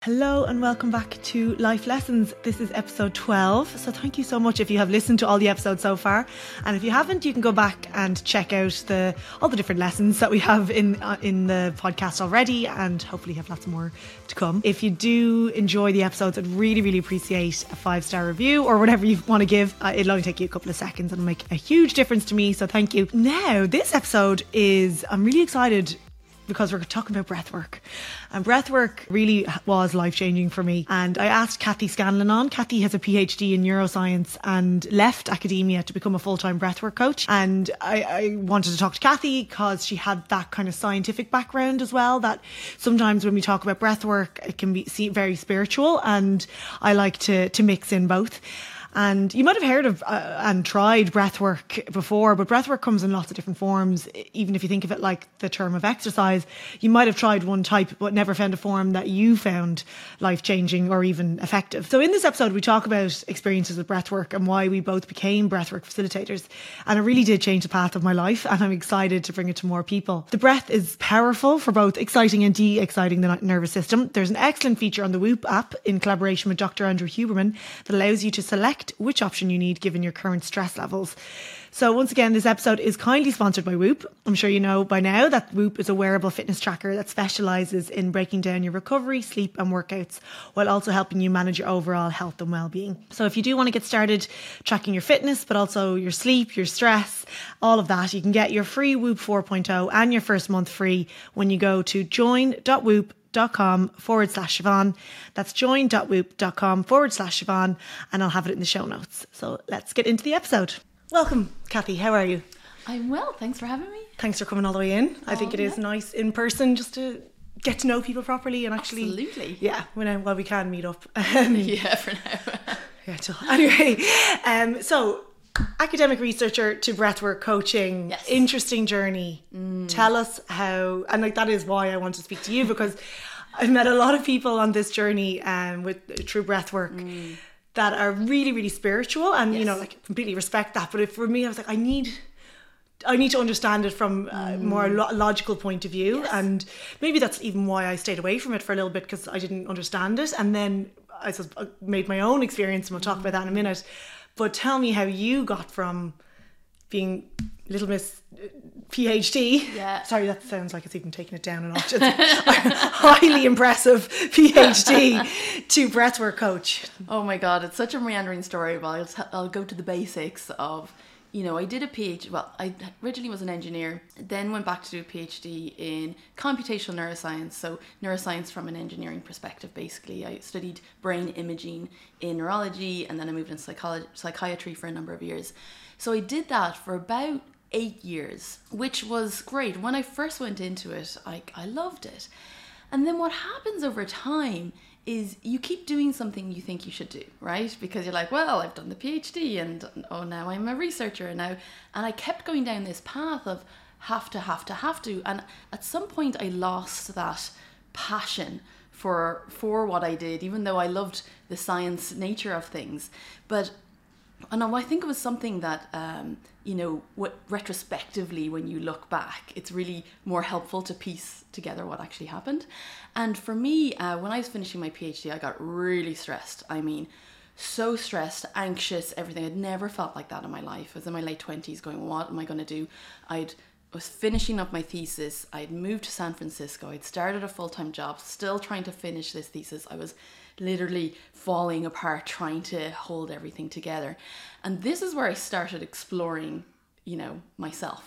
Hello and welcome back to Life Lessons. This is episode 12. So thank you so much if you have listened to all the episodes so far. And if you haven't, you can go back and check out all the different lessons that we have in the podcast already, and hopefully have lots more to come. If you do enjoy the episodes, I'd really, really appreciate a 5-star review or whatever you want to give. It'll only take you a couple of seconds and it'll make a huge difference to me. So thank you. Now, this episode I'm really excited because we're talking about breathwork. And breathwork really was life-changing for me. And I asked Kathy Scanlon on. Kathy has a PhD in neuroscience and left academia to become a full-time breathwork coach. And I wanted to talk to Kathy because she had that kind of scientific background as well, that sometimes when we talk about breathwork, it can be very spiritual. And I like to mix in both. And you might have heard of and tried breathwork before, but breathwork comes in lots of different forms. Even if you think of it like the term of exercise, you might have tried one type but never found a form that you found life-changing or even effective. So in this episode, we talk about experiences with breathwork and why we both became breathwork facilitators. And it really did change the path of my life, and I'm excited to bring it to more people. The breath is powerful for both exciting and de-exciting the nervous system. There's an excellent feature on the Whoop app in collaboration with Dr. Andrew Huberman that allows you to select which option you need given your current stress levels. So once again, this episode is kindly sponsored by Whoop. I'm sure you know by now that Whoop is a wearable fitness tracker that specialises in breaking down your recovery, sleep and workouts, while also helping you manage your overall health and well-being. So if you do want to get started tracking your fitness, but also your sleep, your stress, all of that, you can get your free Whoop 4.0 and your first month free when you go to join.whoop.com/Siobhan. That's join.whoop.com/Siobhan, and I'll have it in the show notes. So let's get into the episode. Welcome, Kathy. How are you? I'm well. Thanks for having me. Thanks for coming all the way in. I think it is nice in person just to get to know people properly and actually. Absolutely. Yeah, while we can meet up. Yeah, for now. Yeah, anyway, so academic researcher to breathwork coaching, yes. Interesting journey. Tell us how, and that is why I want to speak to you, because I've met a lot of people on this journey with true breathwork that are really, really spiritual, and yes. Completely respect that. But for me, I was like, I need to understand it from a more logical point of view, yes. and maybe that's even why I stayed away from it for a little bit, because I didn't understand it, and then I made my own experience, and we'll talk about that in a minute. But tell me how you got from being Little Miss PhD. Yeah. Sorry, that sounds like it's even taking it down a notch. It's highly impressive PhD to breathwork coach. Oh my God, it's such a meandering story, but I'll go to the basics of, I did a PhD. Well, I originally was an engineer, then went back to do a PhD in computational neuroscience. So neuroscience from an engineering perspective, basically. I studied brain imaging in neurology, and then I moved into psychiatry for a number of years. So I did that for about 8 years, which was great. When I first went into it, I loved it. And then what happens over time is you keep doing something you think you should do, right? Because you're like, well, I've done the PhD, and now I'm a researcher now. And I kept going down this path of have to. And at some point I lost that passion for what I did, even though I loved the science nature of things. And I think it was something that, retrospectively, when you look back, it's really more helpful to piece together what actually happened. And for me, when I was finishing my PhD, I got really stressed. I mean, so stressed, anxious, everything. I'd never felt like that in my life. I was in my late 20s going, what am I going to do? I was finishing up my thesis. I'd moved to San Francisco. I'd started a full-time job, still trying to finish this thesis. I was literally falling apart trying to hold everything together. And this is where I started exploring, myself.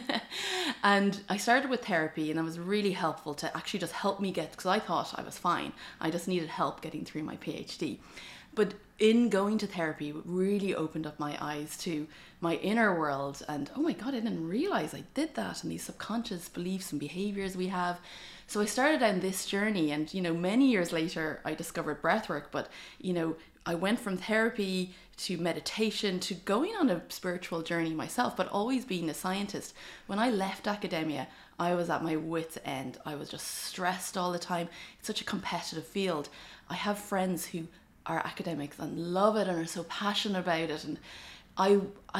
And I started with therapy, and it was really helpful to actually just help me because I thought I was fine. I just needed help getting through my PhD. But in going to therapy, it really opened up my eyes to my inner world. And oh my God, I didn't realize I did that, and these subconscious beliefs and behaviors we have. So I started down this journey, and, many years later, I discovered breathwork. But, I went from therapy to meditation to going on a spiritual journey myself, but always being a scientist. When I left academia, I was at my wit's end. I was just stressed all the time. It's such a competitive field. I have friends who are academics and love it and are so passionate about it, and I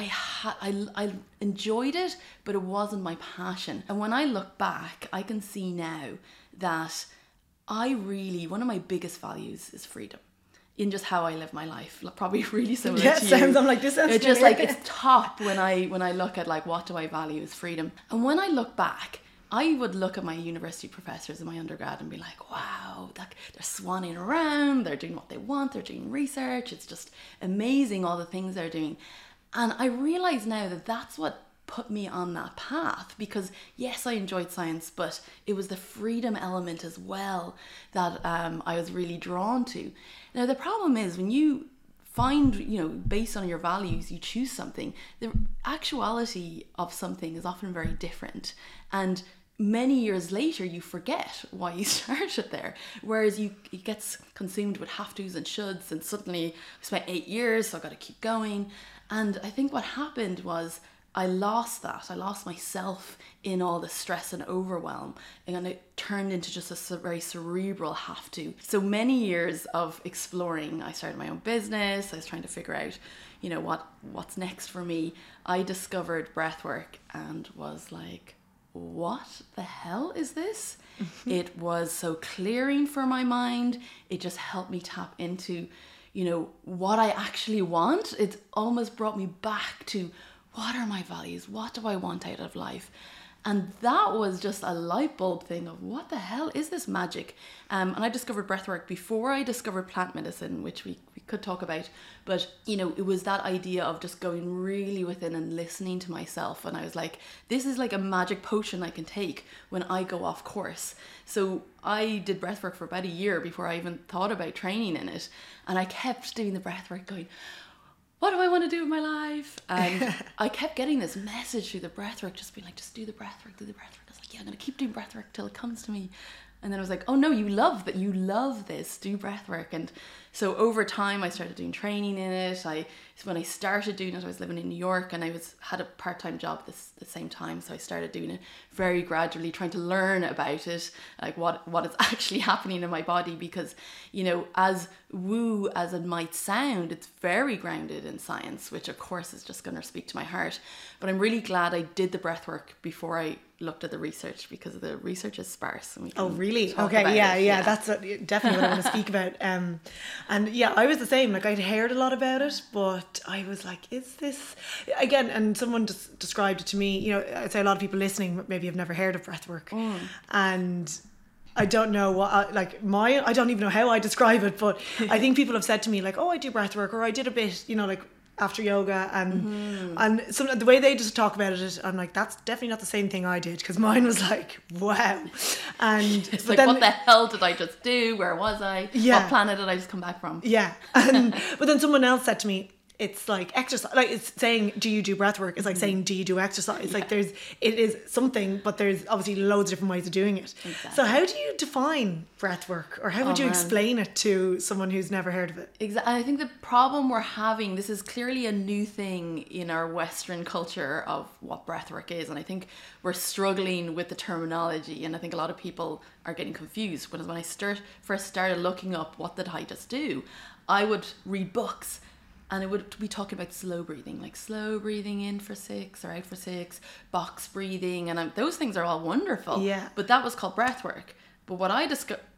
enjoyed it, but it wasn't my passion. And when I look back, I can see now that one of my biggest values is freedom in just how I live my life. Probably really similar Yeah, to you. I'm like, this sounds It's just familiar. like, it's top when I look at like, what do I value is freedom. And when I look back, I would look at my university professors in my undergrad and be like, wow, they're swanning around, they're doing what they want, they're doing research. It's just amazing, all the things they're doing. And I realize now that that's what put me on that path, because yes, I enjoyed science, but it was the freedom element as well that I was really drawn to. Now, the problem is when you find, based on your values, you choose something, the actuality of something is often very different. And many years later, you forget why you started there. Whereas it gets consumed with have tos and shoulds, and suddenly I spent 8 years, so I've got to keep going. And I think what happened was I lost that. I lost myself in all the stress and overwhelm, and it turned into just a very cerebral have to. So many years of exploring. I started my own business. I was trying to figure out, what's next for me. I discovered breathwork and was like, what the hell is this? It was so clearing for my mind. It just helped me tap into, what I actually want. It almost brought me back to, what are my values? What do I want out of life? And that was just a light bulb thing of, what the hell is this magic? And I discovered breathwork before I discovered plant medicine, which we could talk about. But, it was that idea of just going really within and listening to myself. And I was like, this is like a magic potion I can take when I go off course. So I did breathwork for about a year before I even thought about training in it. And I kept doing the breathwork going, what do I want to do with my life? And I kept getting this message through the breathwork, just being like, just do the breathwork, do the breathwork. I was like, yeah, I'm going to keep doing breathwork till it comes to me. And then I was like, oh no, you love that. You love this, do breathwork. And so over time, I started doing training in it. When I started doing it, I was living in New York, and I had a part-time job the same time. So I started doing it very gradually, trying to learn about it, like what is actually happening in my body. Because, as woo as it might sound, it's very grounded in science, which of course is just going to speak to my heart. But I'm really glad I did the breathwork before I looked at the research, because the research is sparse. And we can really? talk Okay, about yeah, it. yeah, that's definitely what I want to speak about. And yeah, I was the same. Like, I'd heard a lot about it, but I was like, is this again? And someone just described it to me. I'd say a lot of people listening maybe have never heard of breathwork, and I don't know what I don't even know how I describe it, but I think people have said to me like, oh, I do breathwork, or I did a bit, like after yoga, and some the way they just talk about it, I'm like, that's definitely not the same thing I did, because mine was like, wow. And it's like, what the hell did I just do? Where was I? Yeah. What planet did I just come back from? Yeah. But then someone else said to me, it's like exercise, like it's saying, do you do breath work? It's like saying, do you do exercise? It's like it is something, but there's obviously loads of different ways of doing it. Exactly. So how do you define breath work, or how would you explain it to someone who's never heard of it? Exactly. I think the problem we're having, this is clearly a new thing in our Western culture of what breathwork is, and I think we're struggling with the terminology, and I think a lot of people are getting confused. When I first started looking up what did I just do, I would read books, and it would be talking about slow breathing, like slow breathing in for 6 or out for 6, box breathing, and those things are all wonderful. Yeah. But that was called breathwork. But what I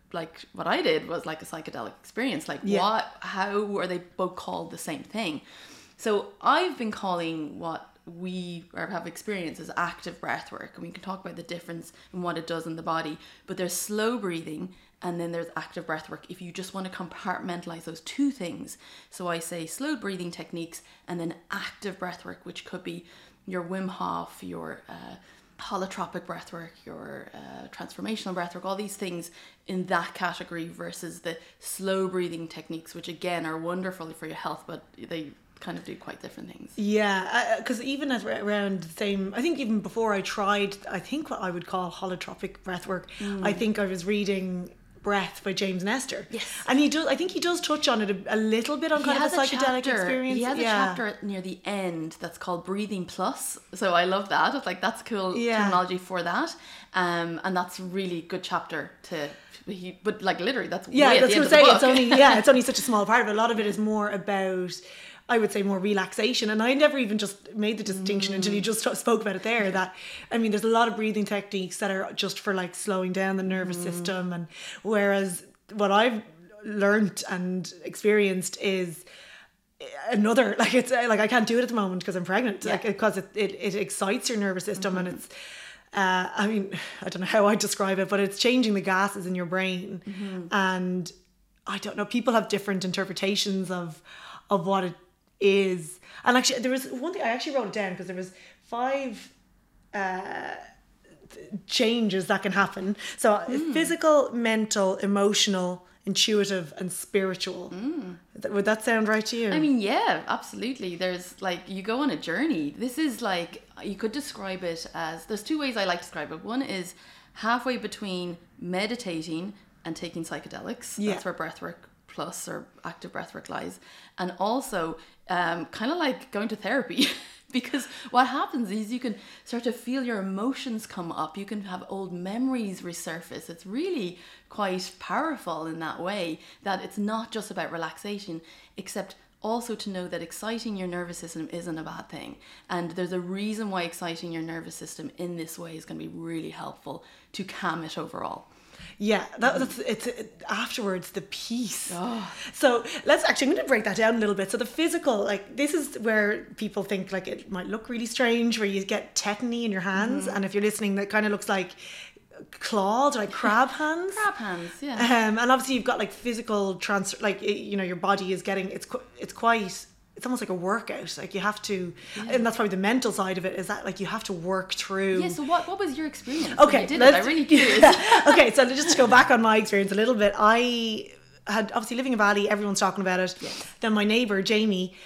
did was like a psychedelic experience. Like, how are they both called the same thing? So I've been calling what we have experienced as active breathwork, and we can talk about the difference in what it does in the body. But there's slow breathing, and then there's active breathwork if you just want to compartmentalize those two things. So I say slow breathing techniques, and then active breathwork, which could be your Wim Hof, your holotropic breathwork, your transformational breathwork, all these things in that category, versus the slow breathing techniques, which again are wonderful for your health, but they kind of do quite different things. Yeah, because even at around the same, I think even before I tried, I think what I would call holotropic breathwork, I think I was reading Breath by James Nestor. Yes. And I think he does touch on it a little bit on kind of a psychedelic experience. He has a chapter near the end that's called Breathing Plus. So I love that. It's like, that's cool terminology for that. And that's a really good chapter but like literally that's way at the end of the book. It's only such a small part of it. A lot of it is more about, I would say more relaxation. And I never even just made the distinction until you just spoke about it there, that, I mean, there's a lot of breathing techniques that are just for like slowing down the nervous system. And whereas what I've learned and experienced is another, like, it's like I can't do it at the moment because I'm pregnant, like, because it excites your nervous system. And it's I mean, I don't know how I describe it, but it's changing the gases in your brain. And I don't know, people have different interpretations of what it is. And actually there was one thing, I actually wrote it down because there was 5 changes that can happen. So physical, mental, emotional, intuitive and spiritual. Would that sound right to you? I mean, yeah, absolutely. There's like, you go on a journey. This is like, you could describe it as, there's 2 ways I like to describe it. One is halfway between meditating and taking psychedelics. That's where breathwork plus or active breathwork lies. And also kind of like going to therapy. Because what happens is you can start to feel your emotions come up. You can have old memories resurface. It's really quite powerful in that way, that it's not just about relaxation, except also to know that exciting your nervous system isn't a bad thing. And there's a reason why exciting your nervous system in this way is going to be really helpful to calm it overall. Yeah, it's afterwards, the peace. So let's actually, I'm going to break that down a little bit. So the physical, like, this is where people think like it might look really strange, where you get tetany in your hands. And if you're listening, that kind of looks like clawed, like crab hands. Crab hands, yeah. And obviously you've got like physical transfer, like, you know, your body is getting, it's quite, it's almost like a workout. Like you have to, and that's probably the mental side of it, is that like you have to work through. Yeah, so what was your experience? Okay, when you did it? I'm really curious. Okay, so just to go back on my experience a little bit, I had obviously living in Bali, everyone's talking about it. Then my neighbour, Jamie,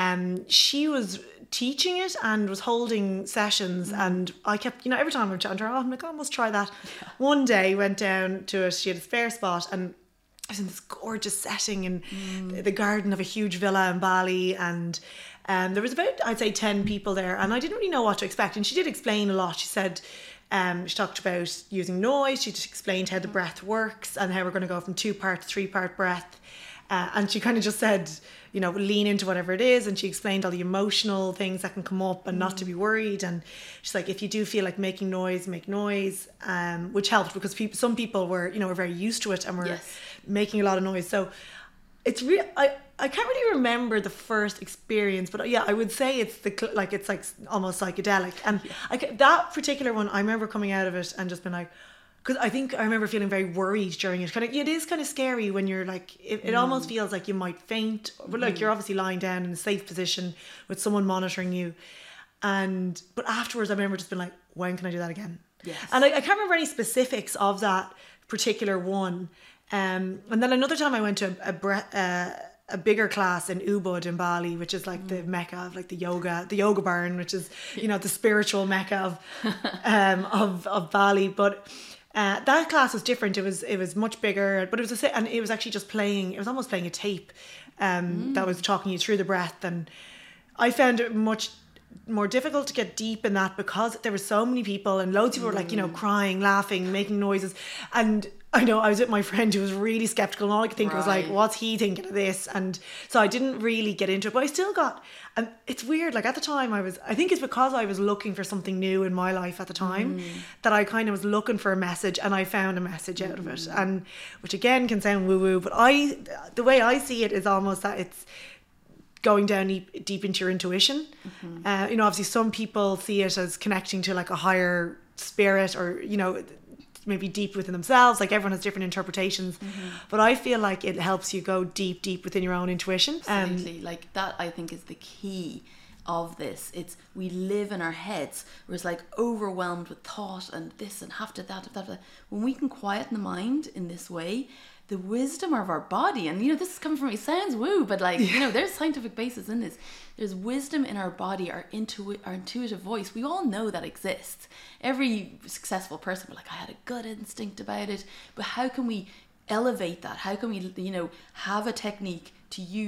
she was teaching it and was holding sessions, and I kept, you know, every time I'm chatting to her, I'm like, I must try that. One day, went down to it, she had a spare spot, and I was in this gorgeous setting in the garden of a huge villa in Bali, and there was about, I'd say, 10 people there, and I didn't really know what to expect. And she did explain a lot. She said, she talked about using noise. She just explained how the breath works and how we're going to go from 2-part to 3-part breath. And she kind of just said, you know, lean into whatever it is. And she explained all the emotional things that can come up and not to be worried. And she's like, if you do feel like making noise, make noise, which helped because some people were, you know, were very used to it and were making a lot of noise. So it's real. I can't really remember the first experience, but yeah, I would say it's it's like almost psychedelic. And that particular one, I remember coming out of it and just been like, because I think I remember feeling very worried during it. It is kind of scary when you're like, it almost feels like you might faint, but like you're obviously lying down in a safe position with someone monitoring you. But afterwards, I remember just being like, when can I do that again? Yes. And I can't remember any specifics of that particular one. And then another time I went to a bigger class in Ubud in Bali, which is like the mecca of like the yoga barn, which is, you know, the spiritual mecca of Bali. But that class was different. It was much bigger, but it was actually just playing. It was almost playing a tape that was talking you through the breath, and I found it much more difficult to get deep in that because there were so many people and loads of people were like, you know, crying, laughing, making noises. And I know I was with my friend who was really skeptical, and all I could think was like, what's he thinking of this? And so I didn't really get into it, but I still got, and it's weird, like at the time I think it's because I was looking for something new in my life at the time that I kind of was looking for a message, and I found a message out of it, and which again can sound woo-woo, but the way I see it is almost that it's going down deep into your intuition. You know, obviously some people see it as connecting to like a higher spirit, or, you know, maybe deep within themselves. Like everyone has different interpretations, but I feel like it helps you go deep within your own intuition. Absolutely. Like that, I think, is the key of this. It's, we live in our heads, we're like overwhelmed with thought and this and have to that. When we can quieten the mind in this way, the wisdom of our body, and you know, this is coming from me, sounds woo, but like, you know, there's scientific basis in this. There's wisdom in our body, our intuitive voice. We all know that exists. Every successful person, we're like, I had a gut instinct about it. But how can we elevate that? How can we, you know, have a technique to use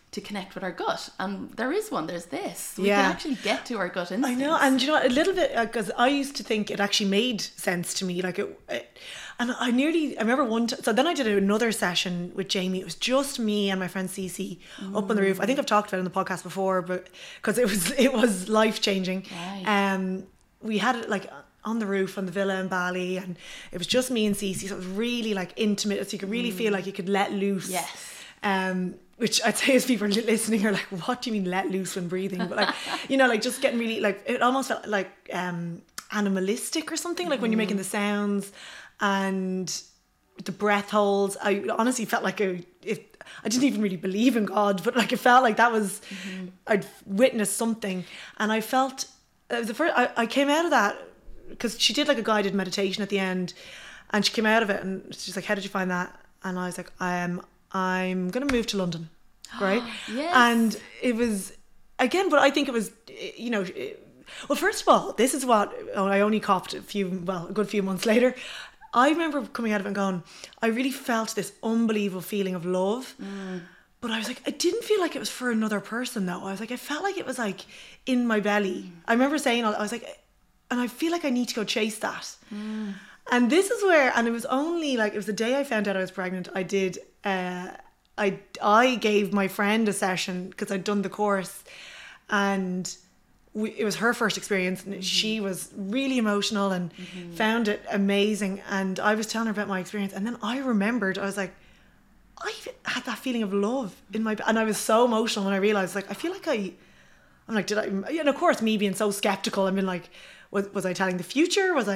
to connect with our gut. And there is one, there's this. We Yeah. can actually get to our gut instincts. I know, and you know, a little bit, because I used to think it actually made sense to me, like and I remember so then I did another session with Jamie. It was just me and my friend Cece up on the roof. I think I've talked about it on the podcast before, but because it was life changing. Right. We had it like on the roof on the villa in Bali, and it was just me and Cece, so it was really like intimate, so you could really feel like you could let loose. Yes. Which I'd say as people listening are like, what do you mean let loose when breathing? But like, you know, like just getting really like, it almost felt like animalistic or something, like when you're making the sounds and the breath holds. I honestly felt like I didn't even really believe in God, but like it felt like that was, I'd witnessed something. And I felt, it was the first, I came out of that, because she did like a guided meditation at the end, and she came out of it and she's like, how did you find that? And I was like, I'm going to move to London, right? Yes. And it was, again, but I think it was, you know, well, first of all, this is what I only copped a good few months later. I remember coming out of it and going, I really felt this unbelievable feeling of love. But I was like, I didn't feel like it was for another person though. I was like, I felt like it was like in my belly. I remember saying, I was like, and I feel like I need to go chase that. And this is where, and it was only like, it was the day I found out I was pregnant. I did, I gave my friend a session because I'd done the course, and it was her first experience, and she was really emotional and found it amazing. And I was telling her about my experience, and then I remembered, I was like, I had that feeling of love in my, and I was so emotional when I realized, like, I feel like I'm like, did I, and of course me being so skeptical, I mean, like, was I telling the future? Was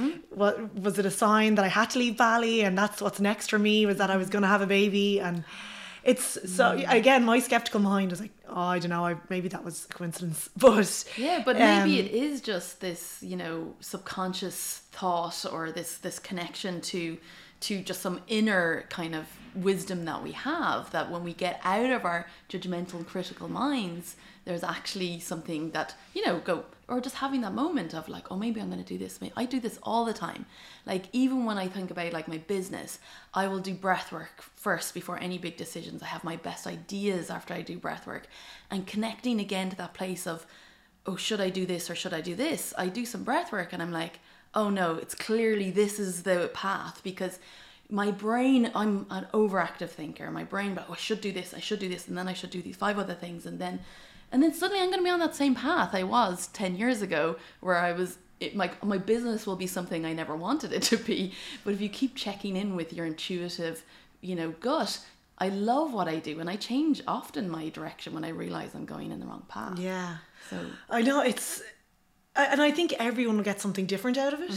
was it a sign that I had to leave Bali and that's what's next for me? Was that I was going to have a baby? And it's so, again, my skeptical mind was like, oh, I don't know, maybe that was a coincidence. But but maybe it is just this, you know, subconscious thought, or this connection to just some inner kind of wisdom that we have, that when we get out of our judgmental and critical minds, there's actually something that, you know, or just having that moment of like, oh, maybe I'm going to do this. I do this all the time. Like, even when I think about like my business, I will do breath work first before any big decisions. I have my best ideas after I do breath work, and connecting again to that place of, oh, should I do this or should I do this? I do some breath work and I'm like, oh no, it's clearly this is the path, because my brain, I'm an overactive thinker. My brain, but I should do this, and then I should do these 5 other things, and then suddenly I'm going to be on that same path I was 10 years ago, where I was, my business will be something I never wanted it to be. But if you keep checking in with your intuitive, you know, gut, I love what I do, and I change often my direction when I realize I'm going in the wrong path. yeah, So I know and I think everyone will get something different out of it.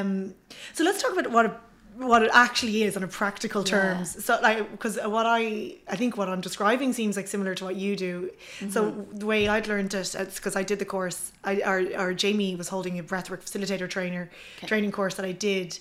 So let's talk about what it actually is on a practical terms. So like, because I think what I'm describing seems like similar to what you do. So the way I'd learned it, it's because I did the course, or Jamie was holding a breathwork facilitator training course that I did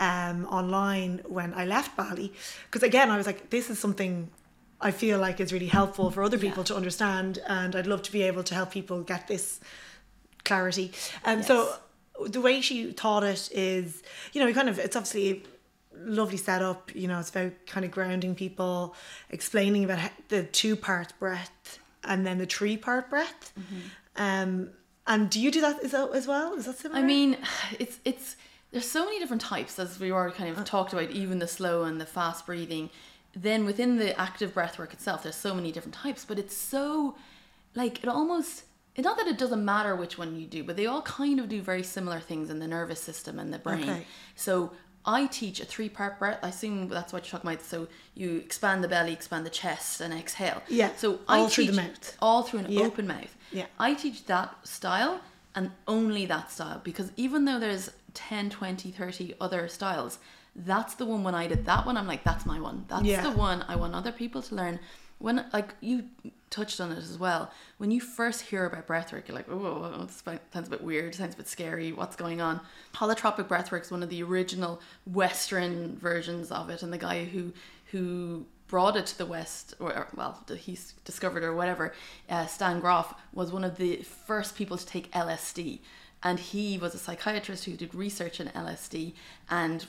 online when I left Bali. Because again, I was like, this is something I feel like is really helpful for other people to understand, and I'd love to be able to help people get this clarity. And so the way she taught it is, you know, it's obviously lovely setup, you know, it's about kind of grounding people, explaining about the 2-part breath and then the 3-part breath. And do you do that as well? Is that similar? I mean, it's there's so many different types, as we already kind of talked about, even the slow and the fast breathing. Then within the active breath work itself, there's so many different types, but it's so like, it's not that it doesn't matter which one you do, but they all kind of do very similar things in the nervous system and the brain. Okay. So I teach a 3-part breath. I assume that's what you're talking about. So you expand the belly, expand the chest, and exhale. Yeah. So all through the mouth. All through an open mouth. Yeah. I teach that style, and only that style, because even though there's 10, 20, 30 other styles, that's the one. When I did that one, I'm like, that's my one. That's the one I want other people to learn. When, like, you touched on it as well, when you first hear about breathwork, you're like, oh, this sounds a bit weird, sounds a bit scary, what's going on? Holotropic breathwork is one of the original Western versions of it, and the guy who brought it to the West, or well, he discovered or whatever, Stan Grof, was one of the first people to take LSD, and he was a psychiatrist who did research in LSD and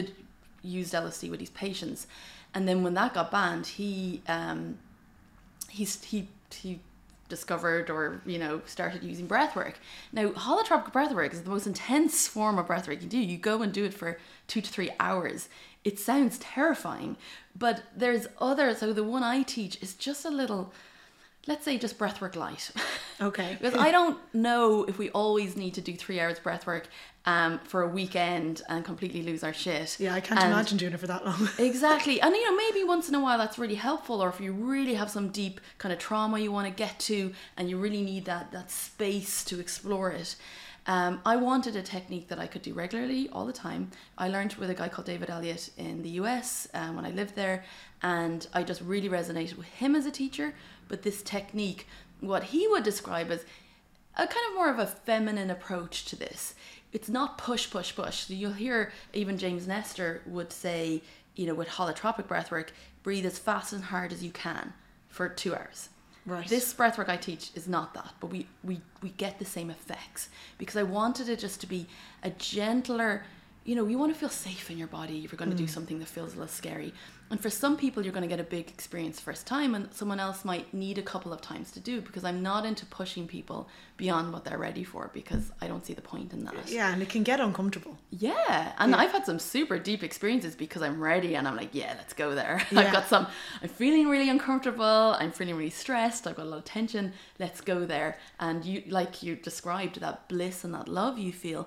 used LSD with his patients. And then when that got banned, he he discovered or started using breath work. Now, holotropic breath work is the most intense form of breath work you do. You go and do it for 2 to 3 hours. It sounds terrifying, but there's others. So the one I teach is just a little, let's say, just breathwork light. Okay. Because I don't know if we always need to do 3 hours breathwork for a weekend and completely lose our shit. Yeah, I can't imagine doing it for that long. Exactly. And maybe once in a while that's really helpful, or if you really have some deep kind of trauma you want to get to and you really need that space to explore it. I wanted a technique that I could do regularly all the time. I learned with a guy called David Elliott in the US when I lived there, and I just really resonated with him as a teacher. But this technique, what he would describe as a kind of more of a feminine approach to this. It's not push. So you'll hear even James Nestor would say, with holotropic breathwork, breathe as fast and hard as you can for 2 hours. Right. This breathwork I teach is not that, but we get the same effects, because I wanted it just to be a gentler, you want to feel safe in your body if you're going to do something that feels a little scary. And for some people, you're going to get a big experience first time, and someone else might need a couple of times to do, because I'm not into pushing people beyond what they're ready for, because I don't see the point in that. Yeah, and it can get uncomfortable. Yeah, and I've had some super deep experiences because I'm ready and I'm like, yeah, let's go there. Yeah. I'm feeling really uncomfortable, I'm feeling really stressed, I've got a lot of tension, let's go there. And you, like you described, that bliss and that love you feel,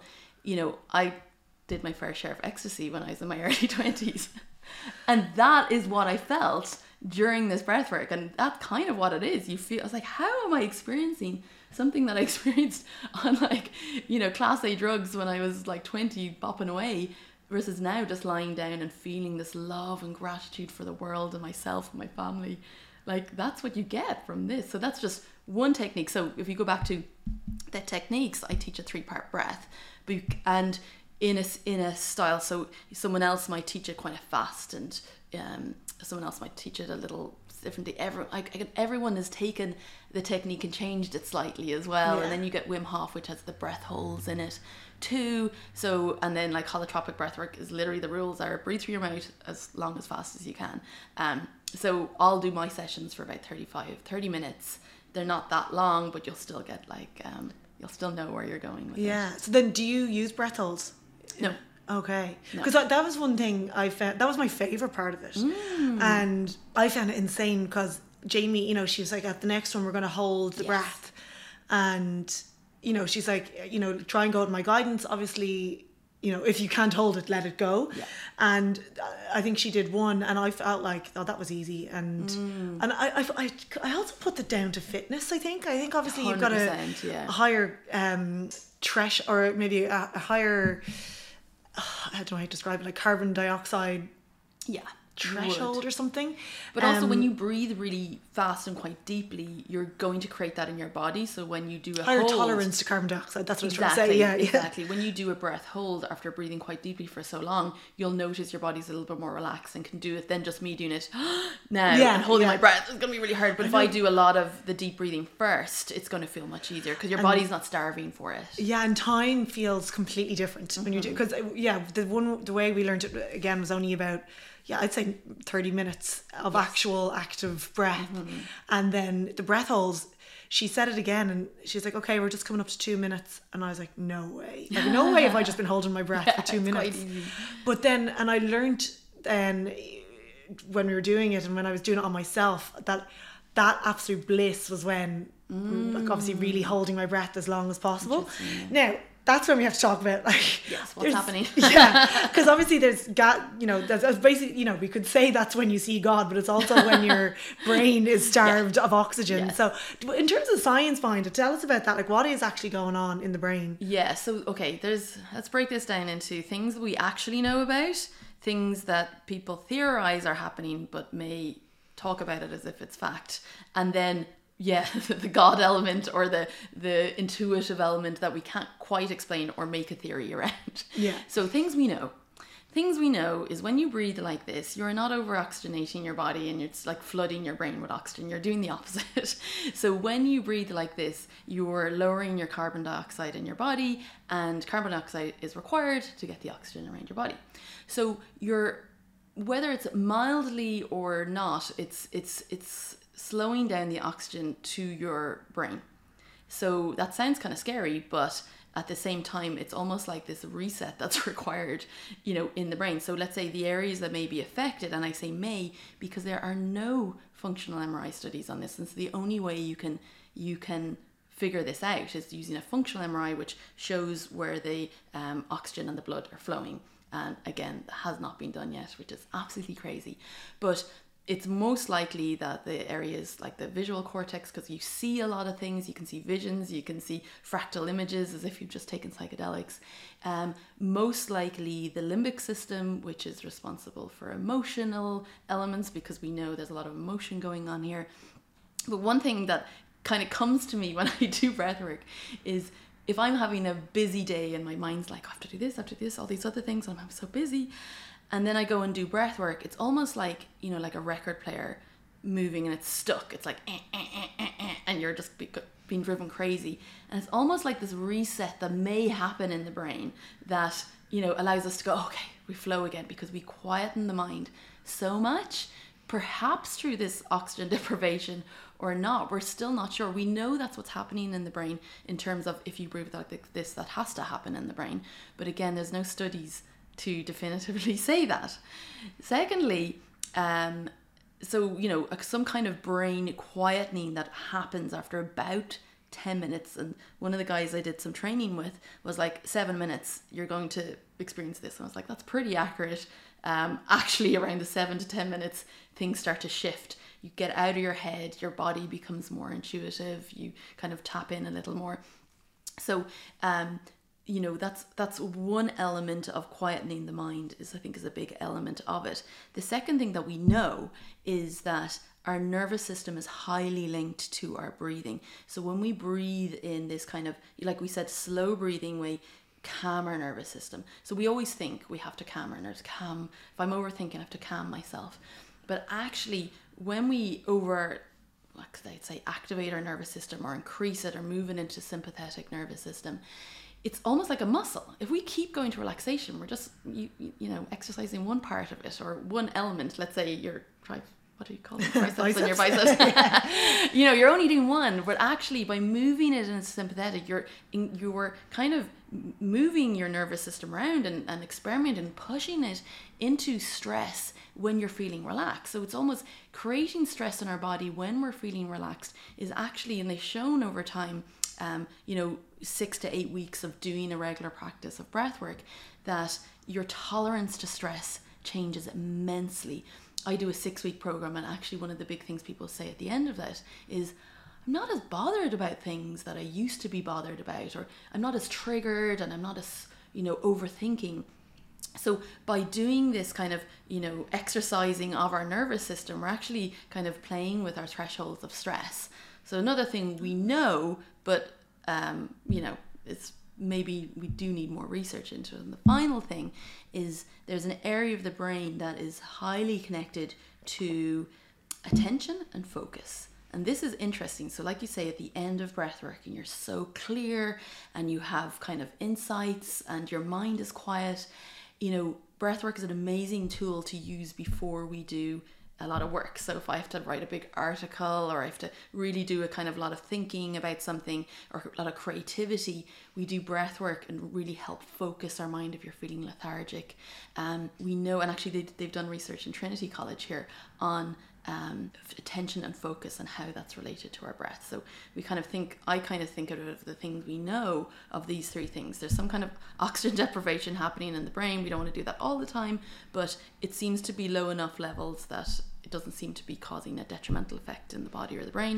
I did my fair share of ecstasy when I was in my early 20s. And that is what I felt during this breath work. And that's kind of what it is. You feel, I was like, how am I experiencing something that I experienced on class A drugs when I was 20 bopping away, versus now just lying down and feeling this love and gratitude for the world and myself and my family. That's what you get from this. So that's just one technique. So if you go back to the techniques, I teach a 3-part breath, and in a style, so someone else might teach it quite fast, and someone else might teach it a little differently. Everyone has taken the technique and changed it slightly as well. And then you get Wim Hof, which has the breath holds in it too. So, and then holotropic breath work is literally, the rules are breathe through your mouth as long as fast as you can. So I'll do my sessions for about 30 minutes. They're not that long, but you'll still get you'll still know where you're going with it. So then do you use breath holds? No. Okay. Because that was one thing I found, that was my favourite part of it. And I found it insane because Jamie, she was like, at the next one we're going to hold the breath. And, she's like, try and go with my guidance. Obviously, if you can't hold it, let it go. Yeah. And I think she did one, and I felt like, oh, that was easy. And I also put that down to fitness, I think. I think obviously you've got a higher threshold, or maybe a higher, I don't know how to describe it, carbon dioxide threshold or something. But also when you breathe really fast and quite deeply, you're going to create that in your body. So when you do a higher hold, tolerance to carbon dioxide, that's what I was trying to say. Yeah, exactly. When you do a breath hold after breathing quite deeply for so long, you'll notice your body's a little bit more relaxed and can do it than just me doing it now and holding my breath. It's going to be really hard. But if I do a lot of the deep breathing first, it's going to feel much easier because your body's not starving for it. Yeah, and time feels completely different when you do, because the way we learned it again was only about, I'd say 30 minutes of actual active breath. And then the breath holds, she said it again and she's like, okay, we're just coming up to 2 minutes. And I was like, no way. No way have I just been holding my breath for 2 minutes. But then, and I learned then when we were doing it and when I was doing it on myself, that absolute bliss was when, obviously really holding my breath as long as possible. Now, that's when we have to talk about what's happening. Because obviously there's that's basically, we could say that's when you see God, but it's also when your brain is starved of oxygen. So in terms of science behind it, tell us about that. What is actually going on in the brain? So okay, let's break this down into things that we actually know about, things that people theorize are happening but may talk about it as if it's fact, and then the God element or the intuitive element that we can't quite explain or make a theory around. So things we know is when you breathe like this, you're not over oxygenating your body and it's flooding your brain with oxygen. You're doing the opposite. So when you breathe like this, you're lowering your carbon dioxide in your body, and carbon dioxide is required to get the oxygen around your body. So whether it's mildly or not, it's slowing down the oxygen to your brain. So that sounds kind of scary, but at the same time, it's almost like this reset that's required, in the brain. So let's say the areas that may be affected, and I say may because there are no functional MRI studies on this. And so the only way you can figure this out is using a functional MRI, which shows where the oxygen and the blood are flowing. And again, that has not been done yet, which is absolutely crazy. But it's most likely that the areas like the visual cortex, because you see a lot of things, you can see visions, you can see fractal images as if you've just taken psychedelics. Most likely the limbic system, which is responsible for emotional elements, because we know there's a lot of emotion going on here. But one thing that kind of comes to me when I do breath work is if I'm having a busy day and my mind's like, I have to do this, all these other things, and I'm so busy. And then I go and do breath work. It's almost like, like a record player moving and it's stuck. It's like, and you're just being driven crazy. And it's almost like this reset that may happen in the brain that, allows us to go, okay, we flow again, because we quieten the mind so much, perhaps through this oxygen deprivation or not. We're still not sure. We know that's what's happening in the brain in terms of if you breathe like this, that has to happen in the brain. But again, there's no studies to definitively say that. Secondly, some kind of brain quietening that happens after about 10 minutes. And one of the guys I did some training with was like, 7 minutes, you're going to experience this. And I was like, that's pretty accurate. Actually, around the 7 to 10 minutes, things start to shift. You get out of your head, your body becomes more intuitive, you kind of tap in a little more. So, that's one element of quietening the mind I think is a big element of it. The second thing that we know is that our nervous system is highly linked to our breathing. So when we breathe in this kind of, like we said, slow breathing way, calm our nervous system. So we always think we have to calm our nerves, if I'm overthinking, I have to calm myself. But actually, when we activate our nervous system or increase it or move it into sympathetic nervous system, it's almost like a muscle. If we keep going to relaxation, we're just, exercising one part of it or one element. Let's say you're what do you call it? Triceps and your biceps. You're only doing one, but actually by moving it into sympathetic, you're kind of moving your nervous system around and experimenting, pushing it into stress when you're feeling relaxed. So it's almost creating stress in our body when we're feeling relaxed is actually, and they've shown over time, 6 to 8 weeks of doing a regular practice of breath work, that your tolerance to stress changes immensely. I do a 6-week program, and actually one of the big things people say at the end of that is, I'm not as bothered about things that I used to be bothered about, or I'm not as triggered and I'm not as, overthinking. So by doing this kind of, exercising of our nervous system, we're actually kind of playing with our thresholds of stress. So another thing we know, but, it's maybe we do need more research into it. And the final thing is there's an area of the brain that is highly connected to attention and focus. And this is interesting. So like you say, at the end of breathwork, and you're so clear and you have kind of insights and your mind is quiet, breathwork is an amazing tool to use before we do a lot of work. So if I have to write a big article, or I have to really do a kind of lot of thinking about something, or a lot of creativity, we do breath work and really help focus our mind if you're feeling lethargic. We know, and actually they've done research in Trinity College here on attention and focus and how that's related to our breath. So I kind of think of the things we know of these three things. There's some kind of oxygen deprivation happening in the brain. We don't want to do that all the time, but it seems to be low enough levels that it doesn't seem to be causing a detrimental effect in the body or the brain.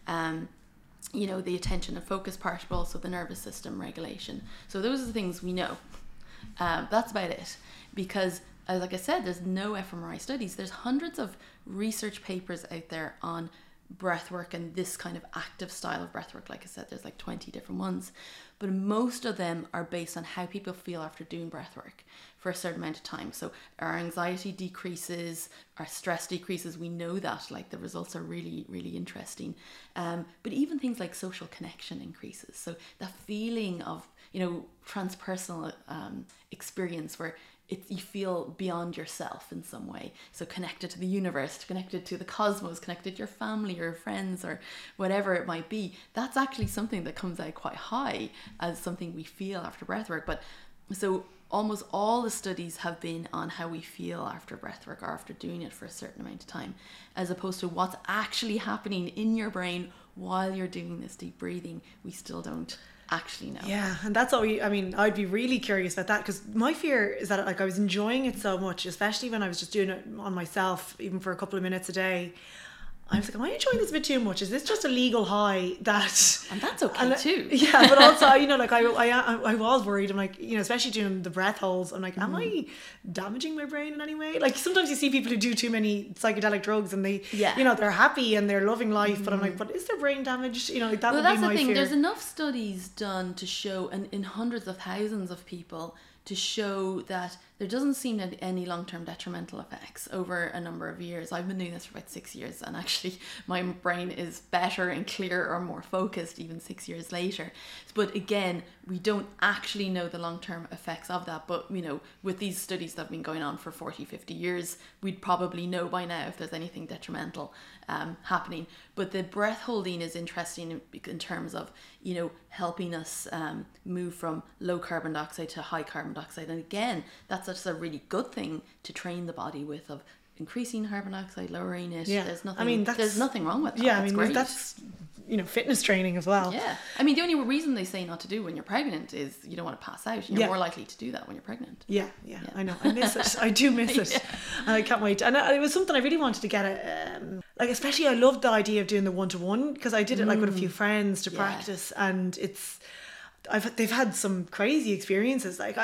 The attention and focus part, but also the nervous system regulation. So those are the things we know. That's about it, because like I said, there's no fMRI studies. There's hundreds of research papers out there on breathwork and this kind of active style of breathwork. Like I said, there's like 20 different ones, but most of them are based on how people feel after doing breathwork for a certain amount of time. So our anxiety decreases, our stress decreases. We know that, like, the results are really, really interesting. But even things like social connection increases. So that feeling of, transpersonal experience where you feel beyond yourself in some way. So connected to the universe, connected to the cosmos, connected to your family or friends or whatever it might be. That's actually something that comes out quite high as something we feel after breathwork. But so almost all the studies have been on how we feel after breathwork or after doing it for a certain amount of time, as opposed to what's actually happening in your brain while you're doing this deep breathing. We still don't actually know. Yeah, and that's what I'd be really curious about that, because my fear is that like I was enjoying it so much, especially when I was just doing it on myself, even for a couple of minutes a day. I was like, am I enjoying this a bit too much? Is this just a legal high that... And that's okay too. Yeah, but also, you know, like I was worried. I'm like, you know, especially doing the breath holds, I'm like, am I damaging my brain in any way? Like sometimes you see people who do too many psychedelic drugs and they, you know, they're happy and they're loving life, but I'm like, but is their brain damaged? You know, like that would be my fear. Well, that's the thing. There's enough studies done to show, and in hundreds of thousands of people, to show that there doesn't seem to be any long-term detrimental effects over a number of years. I've been doing this for about 6 years, and actually my brain is better and clearer or more focused even 6 years later. But again, we don't actually know the long-term effects of that. But, you know, with these studies that have been going on for 40, 50 years, we'd probably know by now if there's anything detrimental happening. But the breath holding is interesting in terms of, you know, helping us move from low carbon dioxide to high carbon dioxide. And again, that's a really good thing to train the body with, of increasing carbon dioxide, lowering it. Yeah. There's nothing, there's nothing wrong with that. Yeah, that's you know, fitness training as well. Yeah. I mean, the only reason they say not to do when you're pregnant is you don't want to pass out. You're more likely to do that when you're pregnant. Yeah, I know. I miss it. I do miss it. And I can't wait. And it was something I really wanted to get like, especially I loved the idea of doing the one-to-one, because I did it like with a few friends to practice, and they've had some crazy experiences. Like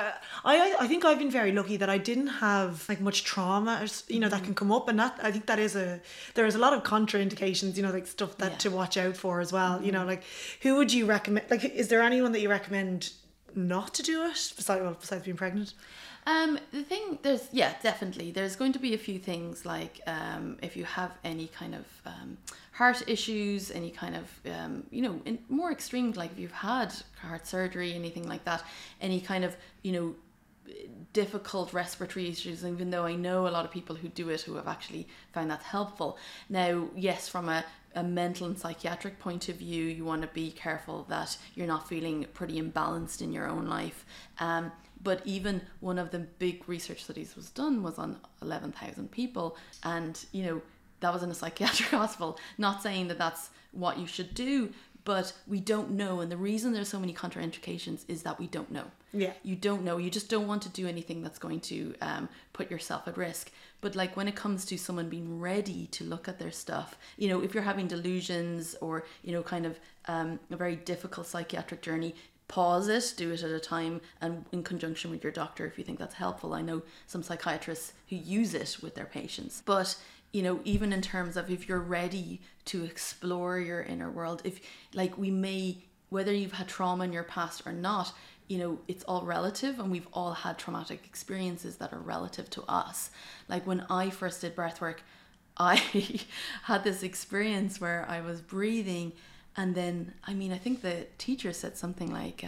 I think I've been very lucky that I didn't have like much trauma, you know, that can come up, and that I think that there is a lot of contraindications, you know, like stuff that to watch out for as well. You know, like who would you recommend? Like, is there anyone that you recommend not to do it besides being pregnant? The thing, definitely. There's going to be a few things like if you have any kind of heart issues, any kind of, you know, more extreme, like if you've had heart surgery, anything like that, any kind of, you know, difficult respiratory issues, even though I know a lot of people who do it who have actually found that helpful. Now, yes, from a mental and psychiatric point of view, you want to be careful that you're not feeling pretty imbalanced in your own life. But even one of the big research studies was on 11,000 people, and, you know, that was in a psychiatric hospital. Not saying that that's what you should do, but we don't know. And the reason there's so many contraindications is that we don't know. Yeah. You don't know. You just don't want to do anything that's going to put yourself at risk. But like when it comes to someone being ready to look at their stuff, you know, if you're having delusions or, you know, kind of a very difficult psychiatric journey, pause it, do it at a time and in conjunction with your doctor if you think that's helpful. I know some psychiatrists who use it with their patients. But, you know, even in terms of if you're ready to explore your inner world, if like whether you've had trauma in your past or not, you know, it's all relative, and we've all had traumatic experiences that are relative to us. Like when I first did breathwork, I had this experience where I was breathing, and then, I mean, I think the teacher said something like,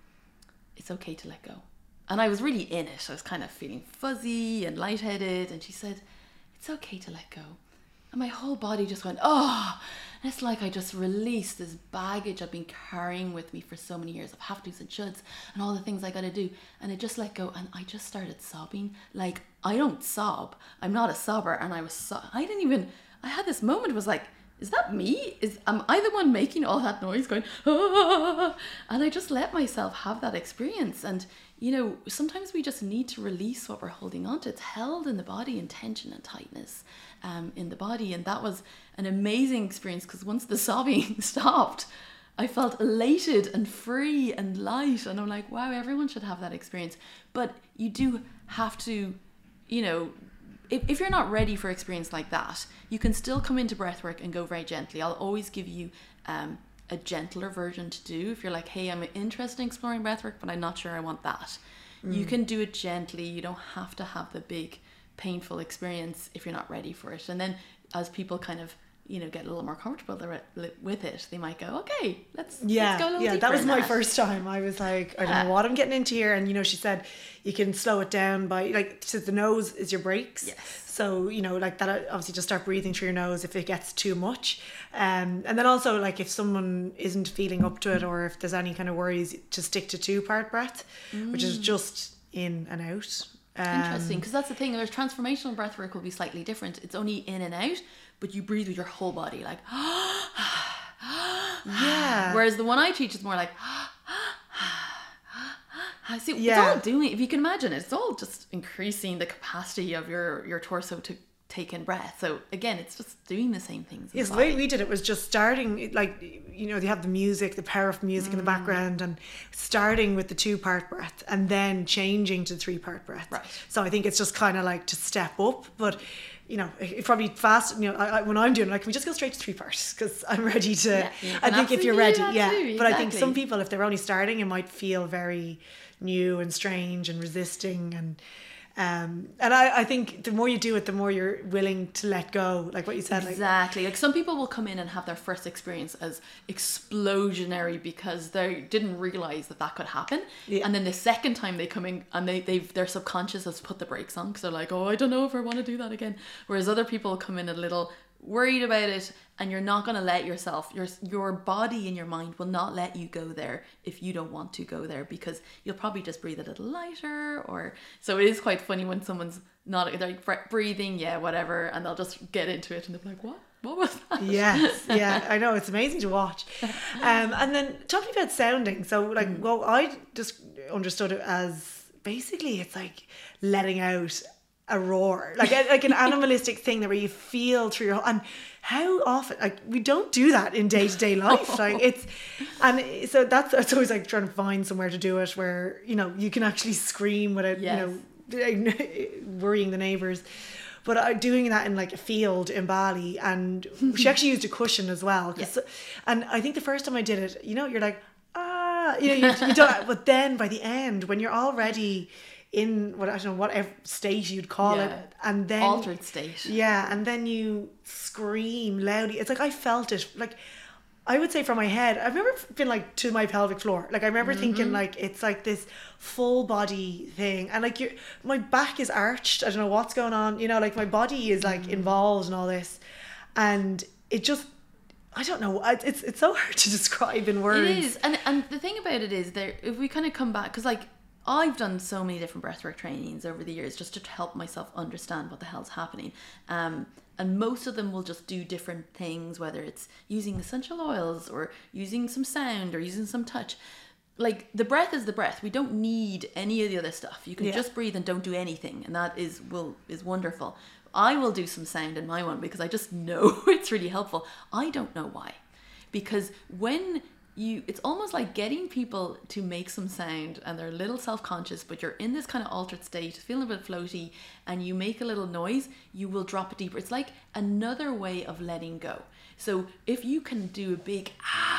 it's okay to let go. And I was really in it. I was kind of feeling fuzzy and lightheaded, and she said, it's okay to let go. And my whole body just went, oh, and it's like I just released this baggage I've been carrying with me for so many years of have to's and shoulds and all the things I got to do. And I just let go, and I just started sobbing. Like, I don't sob. I'm not a sobber. And I had this moment, was like, is that me? Am I the one making all that noise going, ah? And I just let myself have that experience. And, you know, sometimes we just need to release what we're holding on to. It's held in the body in tension and tightness in the body. And that was an amazing experience, because once the sobbing stopped, I felt elated and free and light. And I'm like, wow, everyone should have that experience. But you do have to, you know, if you're not ready for experience like that, you can still come into breathwork and go very gently. I'll always give you a gentler version to do. If you're like, hey, I'm interested in exploring breathwork, but I'm not sure I want that. You can do it gently. You don't have to have the big, painful experience if you're not ready for it. And then as people kind of, get a little more comfortable with it, they might go, okay, let's go a little yeah, deeper that was in my first time. I was like, I don't know what I'm getting into here. And she said you can slow it down by, like, so the nose is your brakes. Yes. So like that, obviously just start breathing through your nose if it gets too much, and then also, like, if someone isn't feeling up to it, or if there's any kind of worries, to stick to 2-part breath, which is just in and out. Interesting, because that's the thing. There's transformational breath work will be slightly different. It's only in and out, but you breathe with your whole body, like yeah. Whereas the one I teach is more like see, it's all doing, if you can imagine it, it's all just increasing the capacity of your torso to take in breath. So again, it's just doing the same things. Yes, the way we did it was just starting, like, they have the music, the power of music in the background, and starting with the 2-part breath and then changing to 3-part breath. Right. So I think it's just kind of like to step up, but it probably fast. When I'm doing, like, we just go straight to 3-part, because I'm ready to. I think if you're ready, too, exactly. But I think some people, if they're only starting, it might feel very new and strange and resisting, and I think the more you do it, the more you're willing to let go, like what you said. Exactly. Like some people will come in and have their first experience as explosionary because they didn't realize that could happen. Yeah. And then the second time they come in and their subconscious has put the brakes on, because they're like, oh, I don't know if I want to do that again. Whereas other people come in a little worried about it, and you're not going to let yourself, your body and your mind will not let you go there if you don't want to go there, because you'll probably just breathe a little lighter. Or so it is quite funny when someone's not, they're like breathing, whatever, and they'll just get into it and they'll be like, what was that? Yes, yeah, I know, it's amazing to watch. And then talking about sounding, so like, well, I just understood it as basically it's like letting out a roar, like an animalistic thing that where you feel through your, and how often, like, we don't do that in day-to-day life. Like, it's, and so that's always like trying to find somewhere to do it where you can actually scream without worrying the neighbors. But doing that in like a field in Bali, and she actually used a cushion as well, and I think the first time I did it, you're like, you don't, but then by the end, when you're already in whatever state you'd call it, and then altered state, and then you scream loudly. It's like I felt it, like I would say from my head. I've never been like to my pelvic floor. Like I remember thinking like it's like this full body thing, and like my back is arched. I don't know what's going on. Like my body is like involved in all this, and it just, I don't know. It's so hard to describe in words. It is, and the thing about it is, there, if we kind of come back, because like I've done so many different breathwork trainings over the years just to help myself understand what the hell's happening. And most of them will just do different things, whether it's using essential oils or using some sound or using some touch. Like the breath is the breath. We don't need any of the other stuff. You can just breathe and don't do anything, and that is wonderful. I will do some sound in my one because I just know it's really helpful. I don't know why, because when it's almost like getting people to make some sound and they're a little self-conscious, but you're in this kind of altered state, feeling a bit floaty, and you make a little noise, you will drop it deeper. It's like another way of letting go. So if you can do a big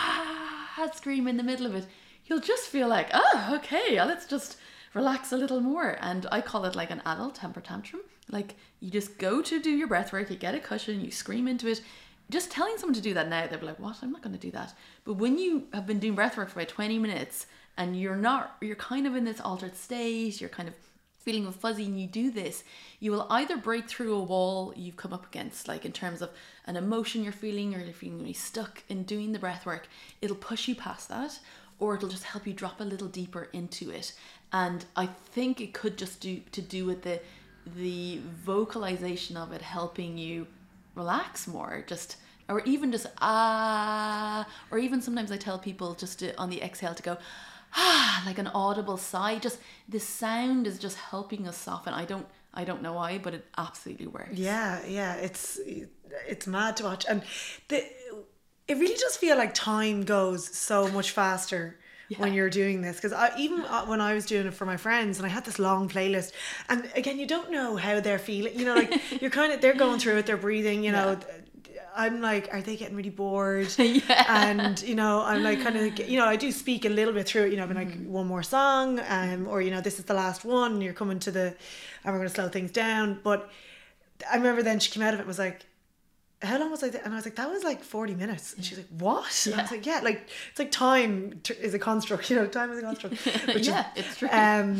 scream in the middle of it, you'll just feel like, okay, let's just relax a little more. And I call it like an adult temper tantrum. Like you just go to do your breath work, you get a cushion, you scream into it. Just telling someone to do that now, they'll be like, what? I'm not going to do that. But when you have been doing breathwork for about 20 minutes and you're kind of in this altered state, you're kind of feeling fuzzy, and you do this, you will either break through a wall you've come up against, like in terms of an emotion you're feeling, or you're feeling really stuck in doing the breathwork. It'll push you past that, or it'll just help you drop a little deeper into it. And I think it could just do with the vocalization of it helping you relax more, or even or even sometimes I tell people just on the exhale to go like an audible sigh. Just the sound is just helping us soften. I don't know why, but it absolutely works. It's mad to watch, and it really does feel like time goes so much faster when you're doing this, because even when I was doing it for my friends, and I had this long playlist, and again, you don't know how they're feeling, like you're kind of, they're going through it, they're breathing, I'm like, are they getting really bored? And I'm like kind of, I do speak a little bit through it, I've been like, one more song, or this is the last one, you're coming to and we're going to slow things down. But I remember then she came out of it and was like, how long was I there? And I was like, that was like 40 minutes. And she's like, what? And I Yeah. was like, yeah, like, it's like time is a construct, time is a construct. Which Yeah, it's true.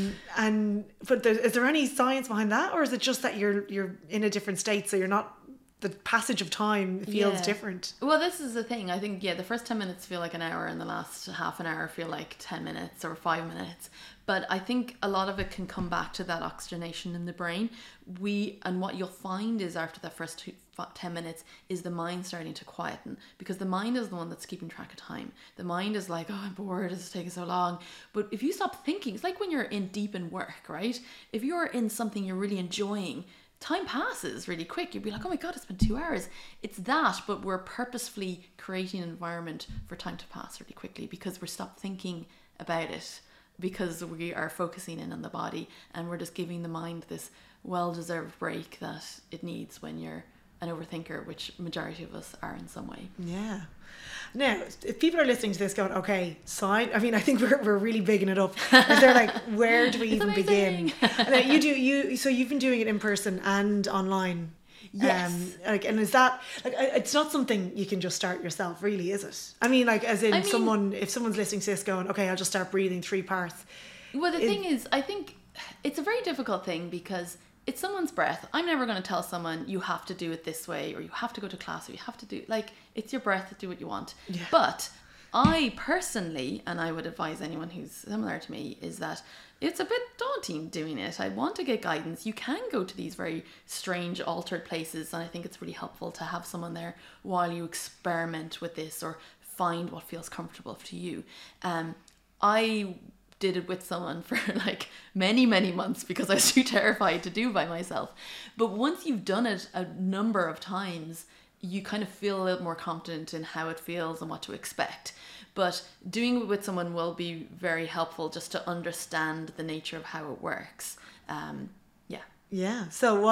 But is there any science behind that? Or is it just that you're in a different state, so you're not, the passage of time feels Yeah. different? Well, this is the thing. I think, the first 10 minutes feel like an hour and the last half an hour feel like 10 minutes or 5 minutes. But I think a lot of it can come back to that oxygenation in the brain. And what you'll find is after that first 10 minutes is the mind starting to quieten, because the mind is the one that's keeping track of time. The mind is like, oh, I'm bored, it's taking so long. But if you stop thinking, it's like when you're deep in work, right? If you're in something you're really enjoying, time passes really quick. You'd be like, oh my God, it's been 2 hours. It's that, but we're purposefully creating an environment for time to pass really quickly because we're stopped thinking about it, because we are focusing in on the body, and we're just giving the mind this well-deserved break that it needs when you're an overthinker, which majority of us are in some way. Yeah. Now, if people are listening to this going, okay, sign, I mean, I think we're really bigging it up. Is there like, where do we even begin? And so you've been doing it in person and online. Yes. And is that, like, it's not something you can just start yourself, really, is it? I mean, like, as in if someone's listening to this going, okay, I'll just start breathing 3 parts. Well, the thing is, I think it's a very difficult thing because it's someone's breath. I'm never going to tell someone you have to do it this way, or you have to go to class, or you have to do, like, it's your breath, do what you want. Yeah. But I personally, and I would advise anyone who's similar to me, is that it's a bit daunting doing it. I want to get guidance. You can go to these very strange, altered places, and I think it's really helpful to have someone there while you experiment with this or find what feels comfortable to you. I did it with someone for like many months because I was too terrified to do by myself. But once you've done it a number of times, you kind of feel a little more confident in how it feels and what to expect. But doing it with someone will be very helpful just to understand the nature of how it works. Yeah.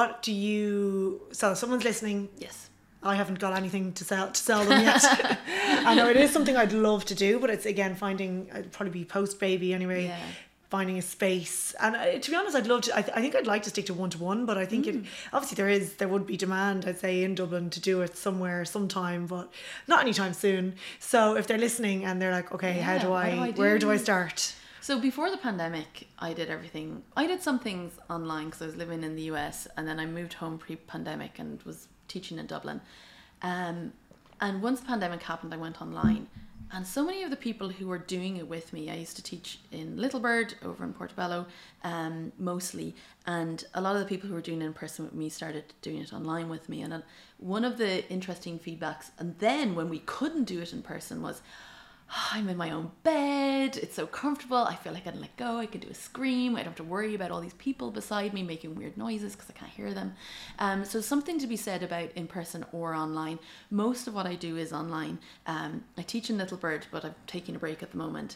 So someone's listening. Yes. I haven't got anything to sell them yet. I know it is something I'd love to do, but it's, again, I'd probably be post-baby anyway. Yeah. Finding a space, and to be honest, I'd love to. I think I'd like to stick to 1-to-1, but I think obviously there would be demand, I'd say, in Dublin to do it somewhere, sometime, but not anytime soon. So if they're listening and they're like, okay, where do I start? So before the pandemic, I did everything. I did some things online because I was living in the US, and then I moved home pre-pandemic and was teaching in Dublin. And once the pandemic happened, I went online. And so many of the people who were doing it with me, I used to teach in Littlebird over in Portobello, mostly. And a lot of the people who were doing it in person with me started doing it online with me. And one of the interesting feedbacks, and then when we couldn't do it in person, was, I'm in my own bed, it's so comfortable, I feel like I can let go, I can do a scream, I don't have to worry about all these people beside me making weird noises because I can't hear them. So something to be said about in person or online. Most of what I do is online. I teach in Littlebird, but I'm taking a break at the moment.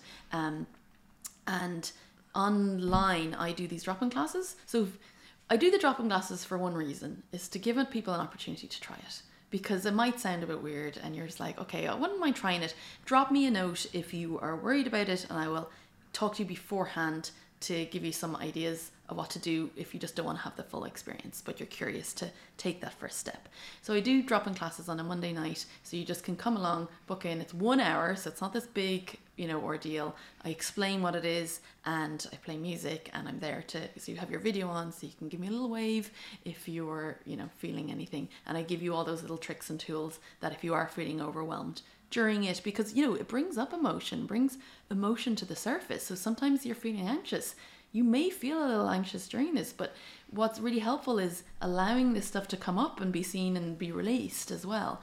And online I do these drop-in classes. So I do the drop-in classes for one reason, is to give people an opportunity to try it. Because it might sound a bit weird and you're just like, okay, I wouldn't mind trying it. Drop me a note if you are worried about it, and I will talk to you beforehand to give you some ideas of what to do if you just don't want to have the full experience, but you're curious to take that first step. So I do drop-in classes on a Monday night, so you just can come along, book in. It's 1 hour, so it's not this big, ordeal. I explain what it is, and I play music, and I'm there so you have your video on, so you can give me a little wave if you're, feeling anything. And I give you all those little tricks and tools that if you are feeling overwhelmed during it, because, it brings up brings emotion to the surface. So sometimes you're feeling anxious. You may feel a little anxious during this, but what's really helpful is allowing this stuff to come up and be seen and be released as well.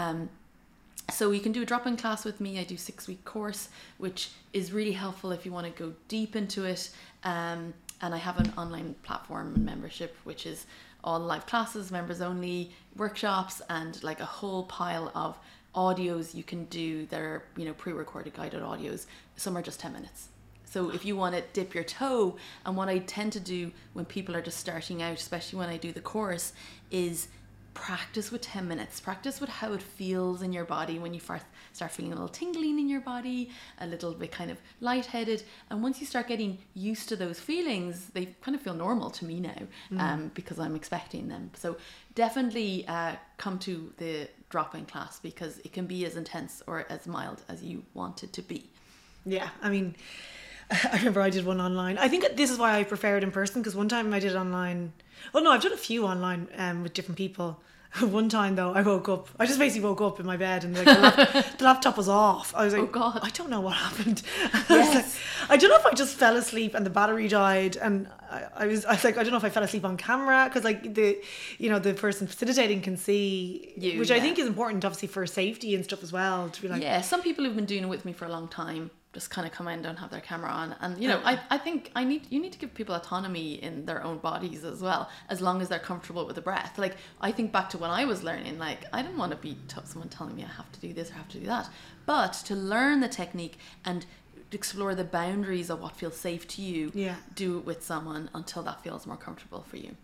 So you can do a drop-in class with me. I do 6-week course, which is really helpful if you want to go deep into it. And I have an online platform and membership, which is all live classes, members only, workshops, and like a whole pile of audios you can do that are, pre-recorded guided audios. Some are just 10 minutes. So if you want to dip your toe, and what I tend to do when people are just starting out, especially when I do the course, is practice with 10 minutes. Practice with how it feels in your body when you first start feeling a little tingling in your body, a little bit kind of lightheaded. And once you start getting used to those feelings, they kind of feel normal to me now, because I'm expecting them. So definitely come to the drop in class, because it can be as intense or as mild as you want it to be. Yeah, I mean, I remember I did one online. I think this is why I prefer it in person, because one time I did it online. Well, no, I've done a few online with different people. One time though, I just basically woke up in my bed and the laptop was off. I was like, oh God, I don't know what happened. Yes. I don't know if I just fell asleep and the battery died, and I was like, I don't know if I fell asleep on camera, because like the person facilitating can see you, which I think is important obviously for safety and stuff as well, to be like, yeah, some people who've been doing it with me for a long time just kind of come in and don't have their camera on, and I think you need to give people autonomy in their own bodies as well, as long as they're comfortable with the breath. Like, I think back to when I was learning, like, I didn't want to be someone telling me I have to do this or have to do that, but to learn the technique and explore the boundaries of what feels safe to you, do it with someone until that feels more comfortable for you.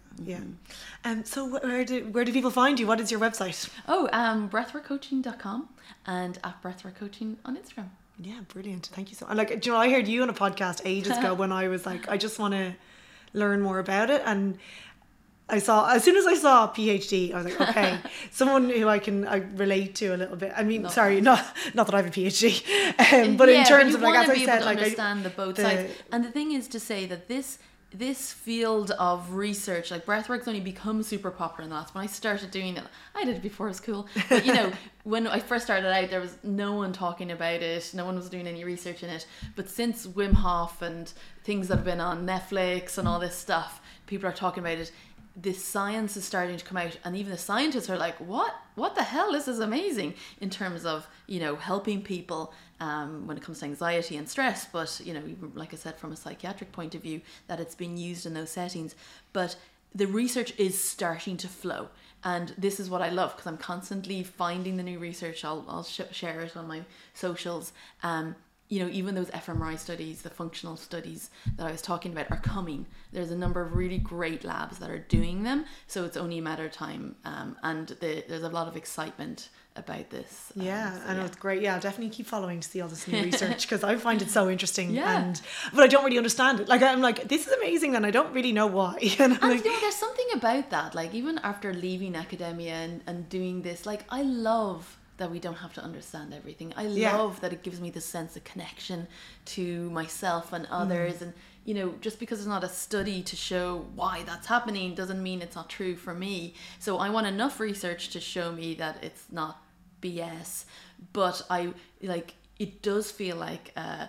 So where do people find you? What is your website? Breathworkcoaching.com and @breathworkcoaching on Instagram. Yeah, brilliant. Thank you so much. Like, do you know, I heard you on a podcast ages ago when I was like, I just want to learn more about it. And as soon as I saw PhD, I was like, okay, someone who I relate to a little bit. I mean, not that I have a PhD, but in terms of, like, as I said, like, understand the both sides. And the thing is to say that this field of research, like breathwork's only become super popular in the last. When I started doing it, I did it before it was cool, but when I first started out, there was no one talking about it, no one was doing any research in it. But since Wim Hof and things that have been on Netflix and all this stuff, people are talking about it. This science is starting to come out, and even the scientists are like, what the hell, this is amazing, in terms of helping people when it comes to anxiety and stress. But even, like I said, from a psychiatric point of view, that it's being used in those settings. But the research is starting to flow, and this is what I love, because I'm constantly finding the new research. I'll share it on my socials. Even those fMRI studies, the functional studies that I was talking about, are coming. There's a number of really great labs that are doing them, so it's only a matter of time. And there's a lot of excitement about this. I know, it's great. Yeah, I'll definitely keep following to see all this new research, because I find it so interesting. But I don't really understand it. Like, I'm like, this is amazing, and I don't really know why. And there's something about that. Like, even after leaving academia and doing this, like, I love that we don't have to understand everything. I love that it gives me the sense of connection to myself and others. And just because it's not a study to show why that's happening doesn't mean it's not true for me. So I want enough research to show me that it's not BS. But it does feel like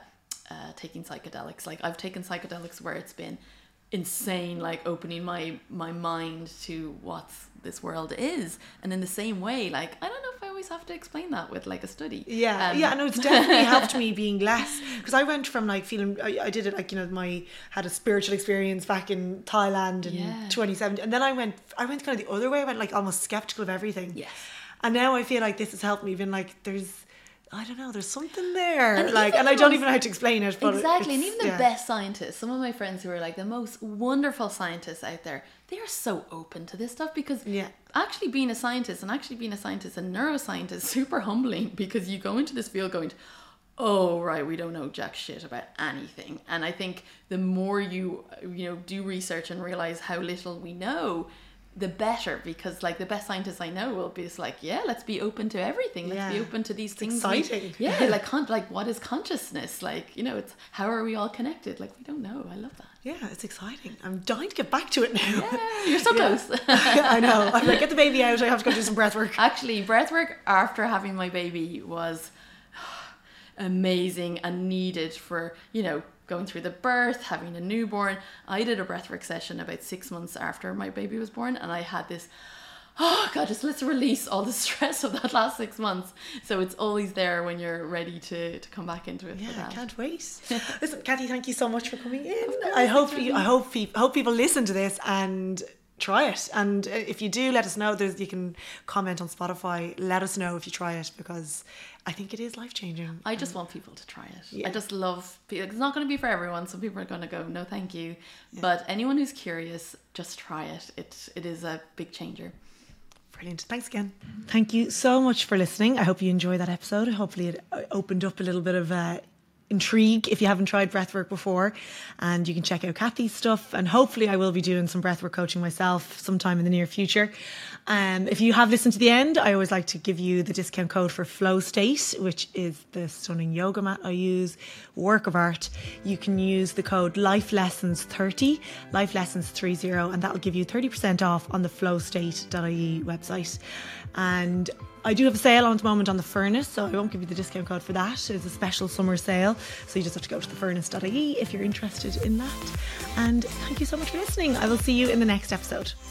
taking psychedelics. Like, I've taken psychedelics where it's been insane, like opening my mind to what this world is. And in the same way, like, I don't know if I always have to explain that with like a study. No, it's definitely helped me being less, because I went from like feeling, I did it like, had a spiritual experience back in Thailand in 2017, and then I went kind of the other way. I went like almost skeptical of everything. And now I feel like this has helped me, even like I don't know, there's something there. And I don't even know how to explain it. But exactly. And even the best scientists, some of my friends who are like the most wonderful scientists out there, they are so open to this stuff, because actually being a scientist and neuroscientist is super humbling, because you go into this field going, oh, right, we don't know jack shit about anything. And I think the more you do research and realize how little we know, the better, because like the best scientists I know will be just like, let's be open to everything. Let's be open to these things. Exciting. Like what is consciousness? Like, it's how are we all connected? Like, we don't know. I love that. Yeah, it's exciting. I'm dying to get back to it now. Yeah, you're so close. I know. I'm like, get the baby out. I have to go do some breath work. Actually, breath work after having my baby was amazing and needed for, going through the birth, having a newborn. I did a breathwork session about 6 months after my baby was born, and I had this, just let's release all the stress of that last 6 months. So it's always there when you're ready to come back into it. Yeah, I can't wait. Listen, Kathy, thank you so much for coming in. I hope people listen to this and try it. And if you do, let us know. You can comment on Spotify. Let us know if you try it, because I think it is life-changing. I just want people to try it. I just love people. It's not going to be for everyone. Some people are going to go, no thank you. But anyone who's curious, just try it. It is a big changer. Brilliant. Thanks again. Thank you so much for listening. I hope you enjoyed that episode. Hopefully it opened up a little bit of intrigue if you haven't tried breathwork before, and you can check out Kathy's stuff, and hopefully I will be doing some breathwork coaching myself sometime in the near future. If you have listened to the end, I always like to give you the discount code for Flow State, which is the stunning yoga mat I use, work of art. You can use the code LifeLessons30, LifeLessons30, and that'll give you 30% off on the flowstate.ie website. And I do have a sale on at the moment on the Furnace, so I won't give you the discount code for that. It's a special summer sale, so you just have to go to thefurnace.ie if you're interested in that. And thank you so much for listening. I will see you in the next episode.